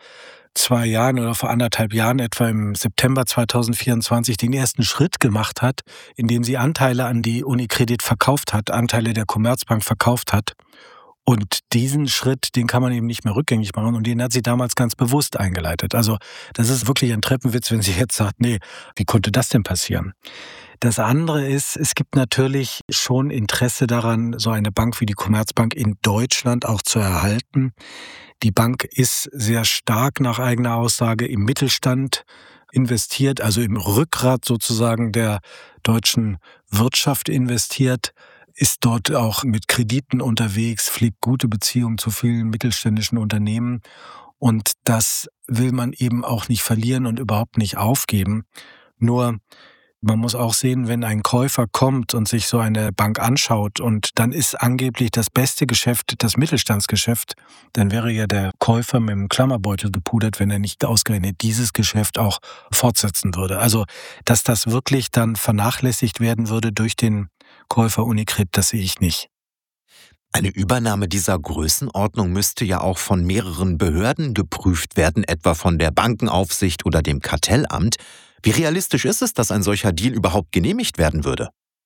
Speaker 4: 2 Jahren oder vor 1,5 Jahren, etwa im September 2024, den ersten Schritt gemacht hat, indem sie Anteile an die UniCredit verkauft hat, Anteile der Commerzbank verkauft hat. Und diesen Schritt, den kann man eben nicht mehr rückgängig machen und den hat sie damals ganz bewusst eingeleitet. Also das ist wirklich ein Treppenwitz, wenn sie jetzt sagt, nee, wie konnte das denn passieren? Das andere ist, es gibt natürlich schon Interesse daran, so eine Bank wie die Commerzbank in Deutschland auch zu erhalten. Die Bank ist sehr stark nach eigener Aussage im Mittelstand investiert, also im Rückgrat sozusagen der deutschen Wirtschaft investiert, ist dort auch mit Krediten unterwegs, pflegt gute Beziehungen zu vielen mittelständischen Unternehmen. Und das will man eben auch nicht verlieren und überhaupt nicht aufgeben. Nur man muss auch sehen, wenn ein Käufer kommt und sich so eine Bank anschaut und dann ist angeblich das beste Geschäft das Mittelstandsgeschäft, dann wäre ja der Käufer mit dem Klammerbeutel gepudert, wenn er nicht ausgerechnet dieses Geschäft auch fortsetzen würde. Also, dass das wirklich dann vernachlässigt werden würde durch den Käufer UniCredit, das sehe ich nicht.
Speaker 1: Eine Übernahme dieser Größenordnung müsste ja auch von mehreren Behörden geprüft werden, etwa von der Bankenaufsicht oder dem Kartellamt. Wie realistisch ist es, dass ein solcher Deal überhaupt genehmigt werden würde?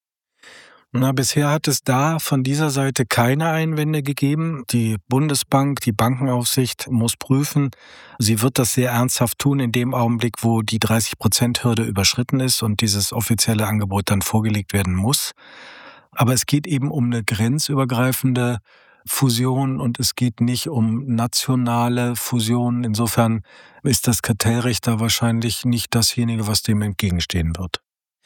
Speaker 4: Bisher hat es da von dieser Seite keine Einwände gegeben. Die Bundesbank, die Bankenaufsicht muss prüfen. Sie wird das sehr ernsthaft tun in dem Augenblick, wo die 30%-Hürde überschritten ist und dieses offizielle Angebot dann vorgelegt werden muss. Aber es geht eben um eine grenzübergreifende Fusion und es geht nicht um nationale Fusionen. Insofern ist das Kartellrecht da wahrscheinlich nicht dasjenige, was dem entgegenstehen wird.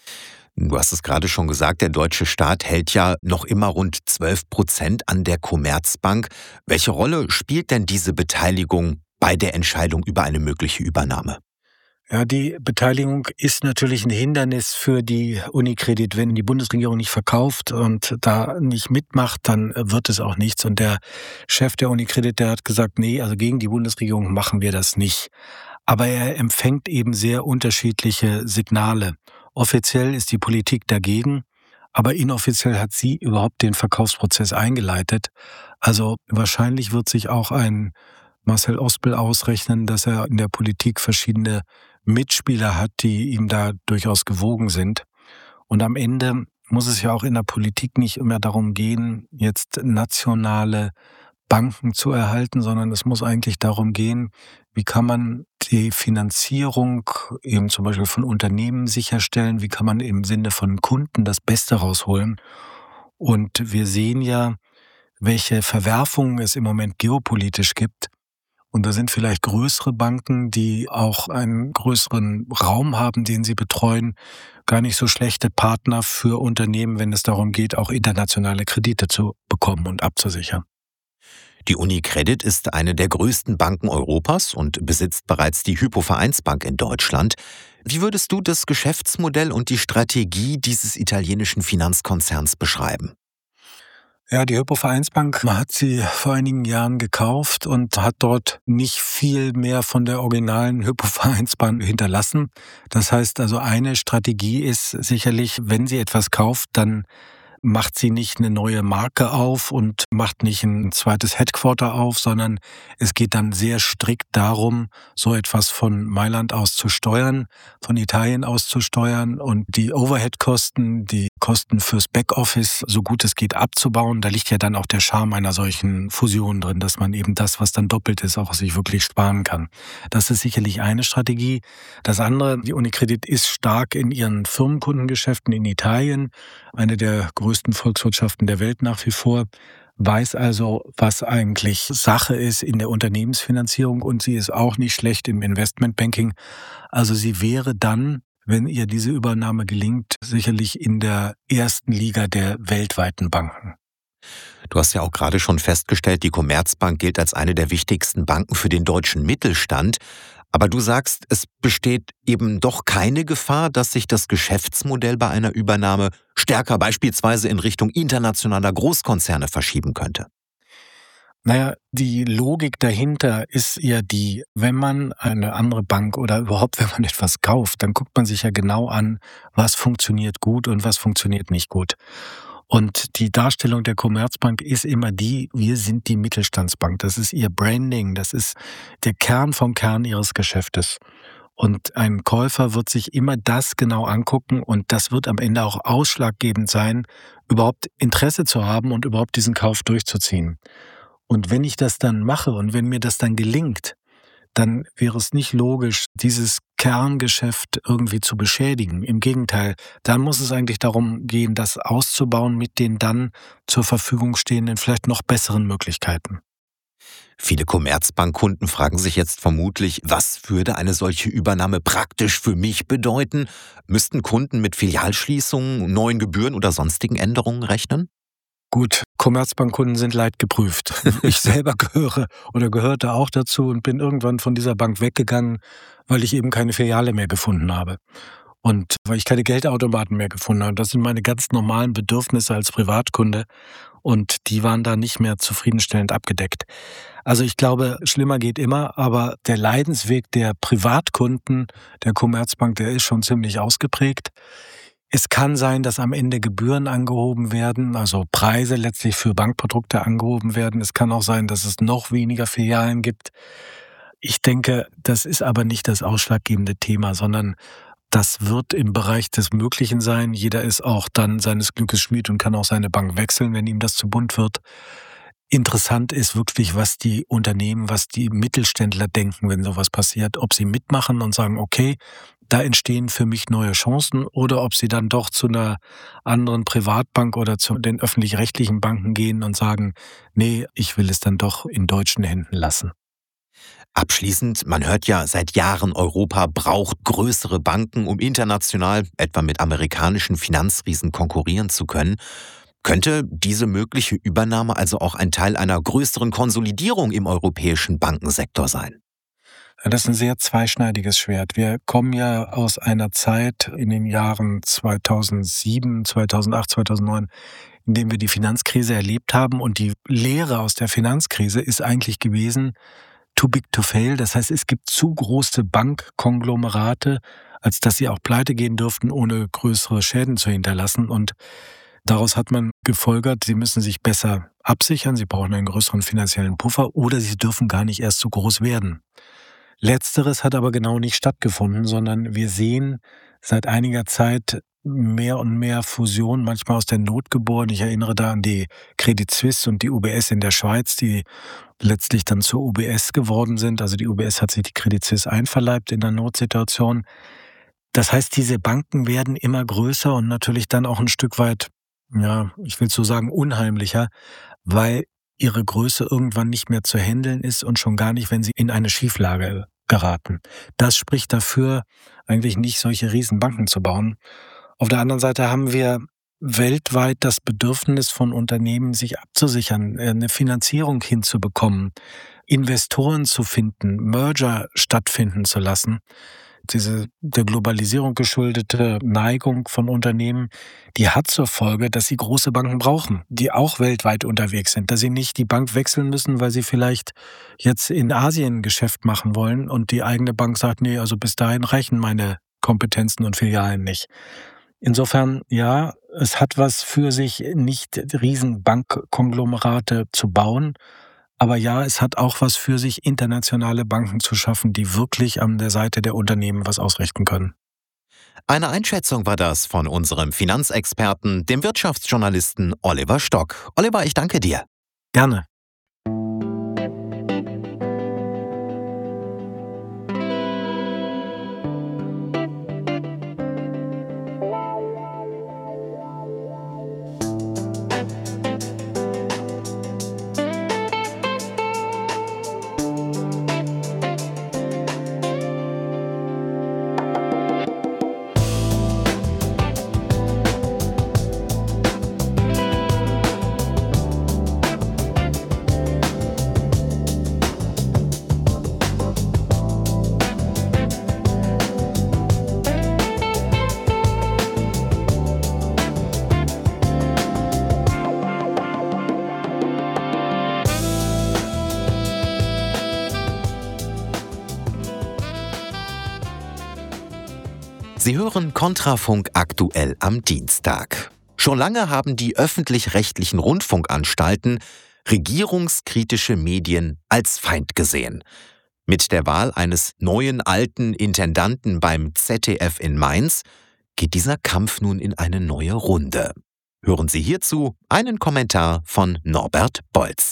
Speaker 1: Du hast es gerade schon gesagt, der deutsche Staat hält ja noch immer rund 12% an der Commerzbank. Welche Rolle spielt denn diese Beteiligung bei der Entscheidung über eine mögliche Übernahme?
Speaker 4: Ja, die Beteiligung ist natürlich ein Hindernis für die UniCredit. Wenn die Bundesregierung nicht verkauft und da nicht mitmacht, dann wird es auch nichts. Und der Chef der UniCredit, der hat gesagt, nee, also gegen die Bundesregierung machen wir das nicht. Aber er empfängt eben sehr unterschiedliche Signale. Offiziell ist die Politik dagegen, aber inoffiziell hat sie überhaupt den Verkaufsprozess eingeleitet. Also wahrscheinlich wird sich auch ein Marcel Ospel ausrechnen, dass er in der Politik verschiedene Mitspieler hat, die ihm da durchaus gewogen sind. Und am Ende muss es ja auch in der Politik nicht immer darum gehen, jetzt nationale Banken zu erhalten, sondern es muss eigentlich darum gehen, wie kann man die Finanzierung eben zum Beispiel von Unternehmen sicherstellen, wie kann man im Sinne von Kunden das Beste rausholen. Und wir sehen ja, welche Verwerfungen es im Moment geopolitisch gibt. Und da sind vielleicht größere Banken, die auch einen größeren Raum haben, den sie betreuen, gar nicht so schlechte Partner für Unternehmen, wenn es darum geht, auch internationale Kredite zu bekommen und abzusichern.
Speaker 1: Die UniCredit ist eine der größten Banken Europas und besitzt bereits die Hypo-Vereinsbank in Deutschland. Wie würdest du das Geschäftsmodell und die Strategie dieses italienischen Finanzkonzerns beschreiben?
Speaker 4: Ja, die Hypo-Vereinsbank hat sie vor einigen Jahren gekauft und hat dort nicht viel mehr von der originalen Hypo-Vereinsbank hinterlassen. Das heißt also, eine Strategie ist sicherlich, wenn sie etwas kauft, dann macht sie nicht eine neue Marke auf und macht nicht ein zweites Headquarter auf, sondern es geht dann sehr strikt darum, so etwas von Mailand aus zu steuern, von Italien aus zu steuern und die Overhead-Kosten, die Kosten fürs Backoffice, so gut es geht, abzubauen. Da liegt ja dann auch der Charme einer solchen Fusion drin, dass man eben das, was dann doppelt ist, auch sich wirklich sparen kann. Das ist sicherlich eine Strategie. Das andere, die UniCredit ist stark in ihren Firmenkundengeschäften in Italien, eine der größten Volkswirtschaften der Welt nach wie vor, weiß also, was eigentlich Sache ist in der Unternehmensfinanzierung und sie ist auch nicht schlecht im Investmentbanking. Also sie wäre dann, wenn ihr diese Übernahme gelingt, sicherlich in der ersten Liga der weltweiten Banken.
Speaker 1: Du hast ja auch gerade schon festgestellt, die Commerzbank gilt als eine der wichtigsten Banken für den deutschen Mittelstand. Aber du sagst, es besteht eben doch keine Gefahr, dass sich das Geschäftsmodell bei einer Übernahme stärker beispielsweise in Richtung internationaler Großkonzerne verschieben könnte.
Speaker 4: Naja, die Logik dahinter ist ja die, wenn man eine andere Bank oder überhaupt, wenn man etwas kauft, dann guckt man sich ja genau an, was funktioniert gut und was funktioniert nicht gut. Und die Darstellung der Commerzbank ist immer die, wir sind die Mittelstandsbank. Das ist ihr Branding, das ist der Kern vom Kern ihres Geschäftes. Und ein Käufer wird sich immer das genau angucken und das wird am Ende auch ausschlaggebend sein, überhaupt Interesse zu haben und überhaupt diesen Kauf durchzuziehen. Und wenn ich das dann mache und wenn mir das dann gelingt, dann wäre es nicht logisch, dieses Kerngeschäft irgendwie zu beschädigen. Im Gegenteil, dann muss es eigentlich darum gehen, das auszubauen mit den dann zur Verfügung stehenden, vielleicht noch besseren Möglichkeiten.
Speaker 1: Viele Commerzbankkunden fragen sich jetzt vermutlich, was würde eine solche Übernahme praktisch für mich bedeuten? Müssten Kunden mit Filialschließungen, neuen Gebühren oder sonstigen Änderungen rechnen?
Speaker 4: Gut, Commerzbankkunden sind leidgeprüft. Ich selber gehörte auch dazu und bin irgendwann von dieser Bank weggegangen, weil ich eben keine Filiale mehr gefunden habe. Und weil ich keine Geldautomaten mehr gefunden habe. Das sind meine ganz normalen Bedürfnisse als Privatkunde und die waren da nicht mehr zufriedenstellend abgedeckt. Also ich glaube, schlimmer geht immer, aber der Leidensweg der Privatkunden der Commerzbank, der ist schon ziemlich ausgeprägt. Es kann sein, dass am Ende Gebühren angehoben werden, also Preise letztlich für Bankprodukte angehoben werden. Es kann auch sein, dass es noch weniger Filialen gibt. Ich denke, das ist aber nicht das ausschlaggebende Thema, sondern das wird im Bereich des Möglichen sein. Jeder ist auch dann seines Glückes Schmied und kann auch seine Bank wechseln, wenn ihm das zu bunt wird. Interessant ist wirklich, was die Unternehmen, was die Mittelständler denken, wenn sowas passiert. Ob sie mitmachen und sagen, okay, da entstehen für mich neue Chancen, oder ob sie dann doch zu einer anderen Privatbank oder zu den öffentlich-rechtlichen Banken gehen und sagen, nee, ich will es dann doch in deutschen Händen lassen.
Speaker 1: Abschließend, man hört ja seit Jahren, Europa braucht größere Banken, um international, etwa mit amerikanischen Finanzriesen, konkurrieren zu können. Könnte diese mögliche Übernahme also auch ein Teil einer größeren Konsolidierung im europäischen Bankensektor sein?
Speaker 4: Das ist ein sehr zweischneidiges Schwert. Wir kommen ja aus einer Zeit in den Jahren 2007, 2008, 2009, in dem wir die Finanzkrise erlebt haben. Und die Lehre aus der Finanzkrise ist eigentlich gewesen, too big to fail. Das heißt, es gibt zu große Bankkonglomerate, als dass sie auch pleite gehen dürften, ohne größere Schäden zu hinterlassen. Und daraus hat man gefolgert, sie müssen sich besser absichern, sie brauchen einen größeren finanziellen Puffer oder sie dürfen gar nicht erst so groß werden. Letzteres hat aber genau nicht stattgefunden, sondern wir sehen seit einiger Zeit mehr und mehr Fusionen, manchmal aus der Not geboren. Ich erinnere da an die Credit Suisse und die UBS in der Schweiz, die letztlich dann zur UBS geworden sind. Also die UBS hat sich die Credit Suisse einverleibt in der Notsituation. Das heißt, diese Banken werden immer größer und natürlich dann auch ein Stück weit, ja, ich will so sagen, unheimlicher, weil ihre Größe irgendwann nicht mehr zu handeln ist und schon gar nicht, wenn sie in eine Schieflage geraten. Das spricht dafür, eigentlich nicht solche Riesenbanken zu bauen. Auf der anderen Seite haben wir weltweit das Bedürfnis von Unternehmen, sich abzusichern, eine Finanzierung hinzubekommen, Investoren zu finden, Merger stattfinden zu lassen. Diese der Globalisierung geschuldete Neigung von Unternehmen, die hat zur Folge, dass sie große Banken brauchen, die auch weltweit unterwegs sind, dass sie nicht die Bank wechseln müssen, weil sie vielleicht jetzt in Asien Geschäft machen wollen und die eigene Bank sagt, nee, also bis dahin reichen meine Kompetenzen und Filialen nicht. Insofern, ja, es hat was für sich, nicht Riesenbankkonglomerate zu bauen, aber ja, es hat auch was für sich, internationale Banken zu schaffen, die wirklich an der Seite der Unternehmen was ausrichten können.
Speaker 1: Eine Einschätzung war das von unserem Finanzexperten, dem Wirtschaftsjournalisten Oliver Stock. Oliver, ich danke dir.
Speaker 4: Gerne.
Speaker 1: Sie hören Kontrafunk aktuell am Dienstag. Schon lange haben die öffentlich-rechtlichen Rundfunkanstalten regierungskritische Medien als Feind gesehen. Mit der Wahl eines neuen alten Intendanten beim ZDF in Mainz geht dieser Kampf nun in eine neue Runde. Hören Sie hierzu einen Kommentar von Norbert Bolz.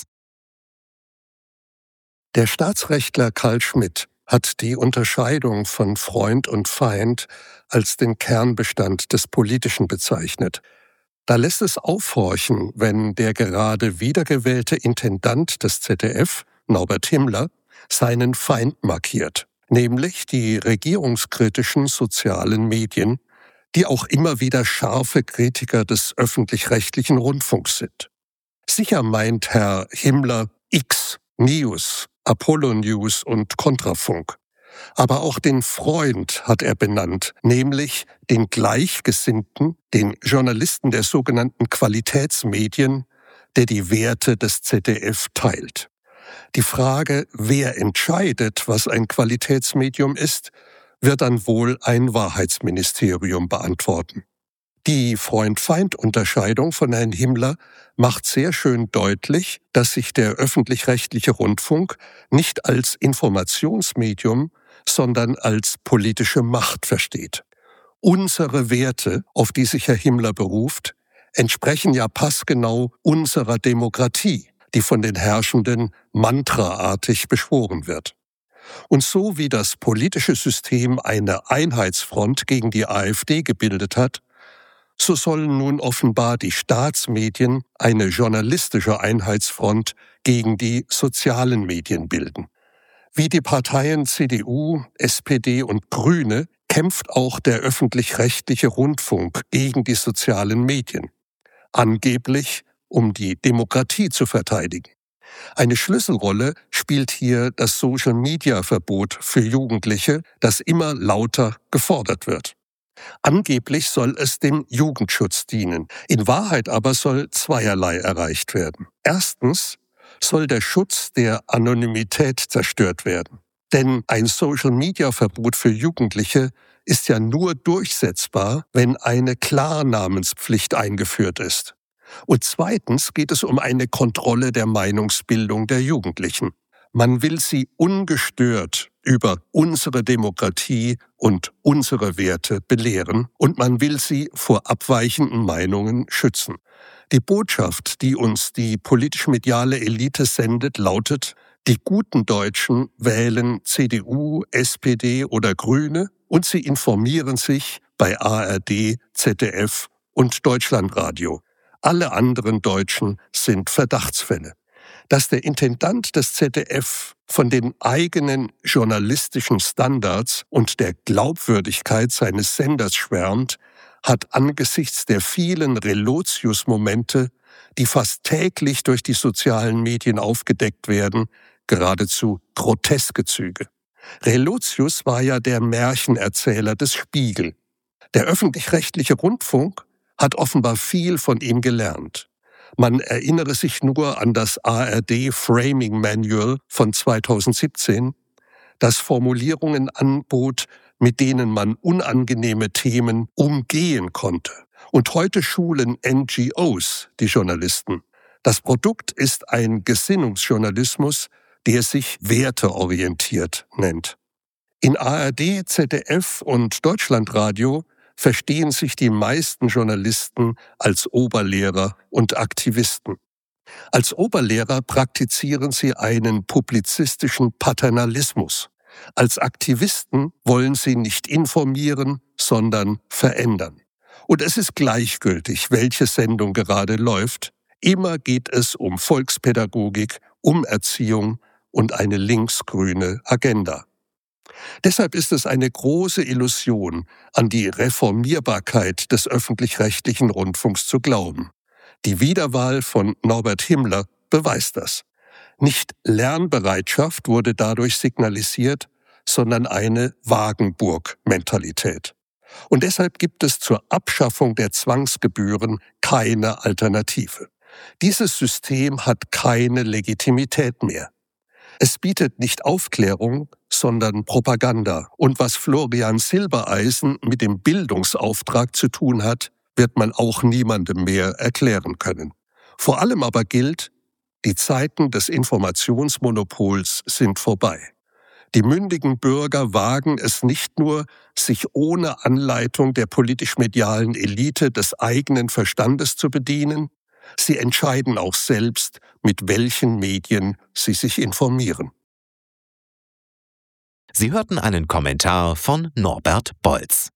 Speaker 5: Der Staatsrechtler Carl Schmitt hat die Unterscheidung von Freund und Feind als den Kernbestand des Politischen bezeichnet. Da lässt es aufhorchen, wenn der gerade wiedergewählte Intendant des ZDF, Norbert Himmler, seinen Feind markiert, nämlich die regierungskritischen sozialen Medien, die auch immer wieder scharfe Kritiker des öffentlich-rechtlichen Rundfunks sind. Sicher meint Herr Himmler X, News, Apollo News und Kontrafunk. Aber auch den Freund hat er benannt, nämlich den Gleichgesinnten, den Journalisten der sogenannten Qualitätsmedien, der die Werte des ZDF teilt. Die Frage, wer entscheidet, was ein Qualitätsmedium ist, wird dann wohl ein Wahrheitsministerium beantworten. Die Freund-Feind-Unterscheidung von Herrn Himmler macht sehr schön deutlich, dass sich der öffentlich-rechtliche Rundfunk nicht als Informationsmedium, sondern als politische Macht versteht. Unsere Werte, auf die sich Herr Himmler beruft, entsprechen ja passgenau unserer Demokratie, die von den Herrschenden mantraartig beschworen wird. Und so wie das politische System eine Einheitsfront gegen die AfD gebildet hat, so sollen nun offenbar die Staatsmedien eine journalistische Einheitsfront gegen die sozialen Medien bilden. Wie die Parteien CDU, SPD und Grüne kämpft auch der öffentlich-rechtliche Rundfunk gegen die sozialen Medien, angeblich um die Demokratie zu verteidigen. Eine Schlüsselrolle spielt hier das Social-Media-Verbot für Jugendliche, das immer lauter gefordert wird. Angeblich soll es dem Jugendschutz dienen. In Wahrheit aber soll zweierlei erreicht werden. Erstens soll der Schutz der Anonymität zerstört werden. Denn ein Social-Media-Verbot für Jugendliche ist ja nur durchsetzbar, wenn eine Klarnamenspflicht eingeführt ist. Und zweitens geht es um eine Kontrolle der Meinungsbildung der Jugendlichen. Man will sie ungestört über unsere Demokratie und unsere Werte belehren und man will sie vor abweichenden Meinungen schützen. Die Botschaft, die uns die politisch-mediale Elite sendet, lautet: Die guten Deutschen wählen CDU, SPD oder Grüne und sie informieren sich bei ARD, ZDF und Deutschlandradio. Alle anderen Deutschen sind Verdachtsfälle. Dass der Intendant des ZDF von den eigenen journalistischen Standards und der Glaubwürdigkeit seines Senders schwärmt, hat angesichts der vielen Relotius-Momente, die fast täglich durch die sozialen Medien aufgedeckt werden, geradezu groteske Züge. Relotius war ja der Märchenerzähler des Spiegel. Der öffentlich-rechtliche Rundfunk hat offenbar viel von ihm gelernt. Man erinnere sich nur an das ARD Framing Manual von 2017, das Formulierungen anbot, mit denen man unangenehme Themen umgehen konnte. Und heute schulen NGOs die Journalisten. Das Produkt ist ein Gesinnungsjournalismus, der sich werteorientiert nennt. In ARD, ZDF und Deutschlandradio verstehen sich die meisten Journalisten als Oberlehrer und Aktivisten. Als Oberlehrer praktizieren sie einen publizistischen Paternalismus. Als Aktivisten wollen sie nicht informieren, sondern verändern. Und es ist gleichgültig, welche Sendung gerade läuft. Immer geht es um Volkspädagogik, um Erziehung und eine linksgrüne Agenda. Deshalb ist es eine große Illusion, an die Reformierbarkeit des öffentlich-rechtlichen Rundfunks zu glauben. Die Wiederwahl von Norbert Himmler beweist das. Nicht Lernbereitschaft wurde dadurch signalisiert, sondern eine Wagenburg-Mentalität. Und deshalb gibt es zur Abschaffung der Zwangsgebühren keine Alternative. Dieses System hat keine Legitimität mehr. Es bietet nicht Aufklärung, sondern Propaganda. Und was Florian Silbereisen mit dem Bildungsauftrag zu tun hat, wird man auch niemandem mehr erklären können. Vor allem aber gilt, die Zeiten des Informationsmonopols sind vorbei. Die mündigen Bürger wagen es nicht nur, sich ohne Anleitung der politisch-medialen Elite des eigenen Verstandes zu bedienen, sie entscheiden auch selbst, mit welchen Medien sie sich informieren.
Speaker 1: Sie hörten einen Kommentar von Norbert Bolz.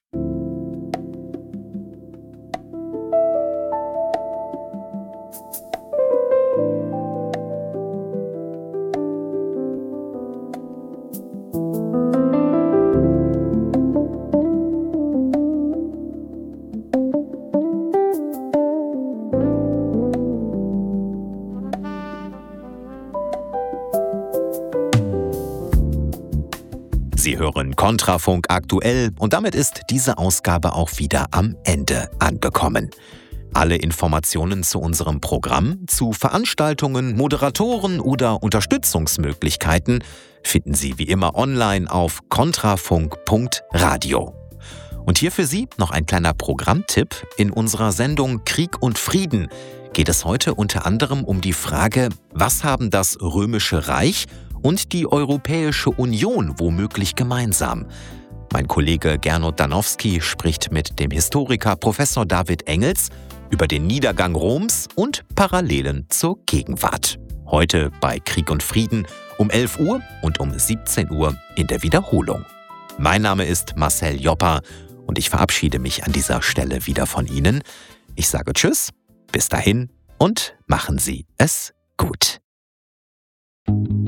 Speaker 1: Sie hören Kontrafunk aktuell und damit ist diese Ausgabe auch wieder am Ende angekommen. Alle Informationen zu unserem Programm, zu Veranstaltungen, Moderatoren oder Unterstützungsmöglichkeiten finden Sie wie immer online auf kontrafunk.radio. Und hier für Sie noch ein kleiner Programmtipp. In unserer Sendung Krieg und Frieden geht es heute unter anderem um die Frage, was haben das Römische Reich und die Europäische Union womöglich gemeinsam? Mein Kollege Gernot Danowski spricht mit dem Historiker Professor David Engels über den Niedergang Roms und Parallelen zur Gegenwart. Heute bei Krieg und Frieden um 11 Uhr und um 17 Uhr in der Wiederholung. Mein Name ist Marcel Joppa und ich verabschiede mich an dieser Stelle wieder von Ihnen. Ich sage Tschüss, bis dahin und machen Sie es gut.